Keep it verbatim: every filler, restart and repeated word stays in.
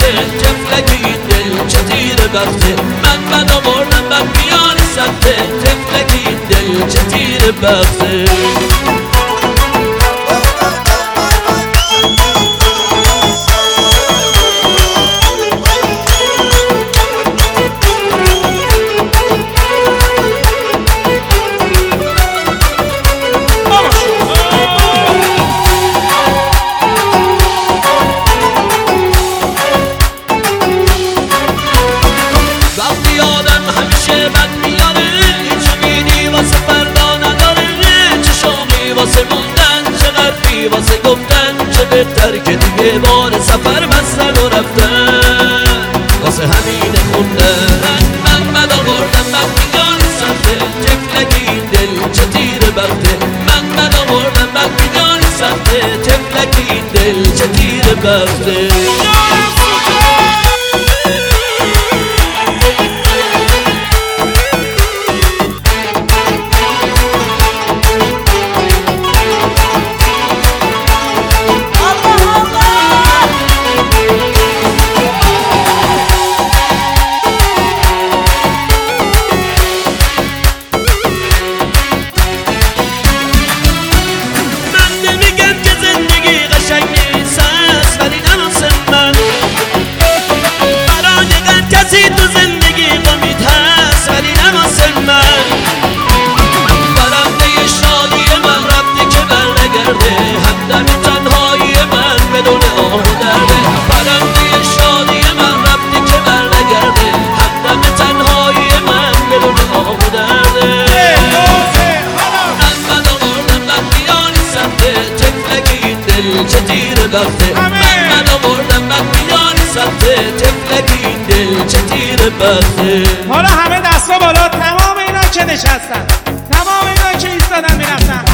بخته تفلک این دل چه تیر بخته من بد آوردم بد میان سخته تفلک این دل چه تیر بخته واسه گفتن چه بهتر که دیگه بار سفر بستن و رفتن واسه همین خوندن من بد آوردم بد میان سخته تفلک این دل چه تیر بخته من بد آوردم بد میان سخته تفلک این دل چه تیر بخته چه تیر بخته من آوردم من میان سخته تفلک این دل چه تیر بخته حالا همه دستا بالا تمام اینا که نشستن تمام اینا که ایستادن میرفتن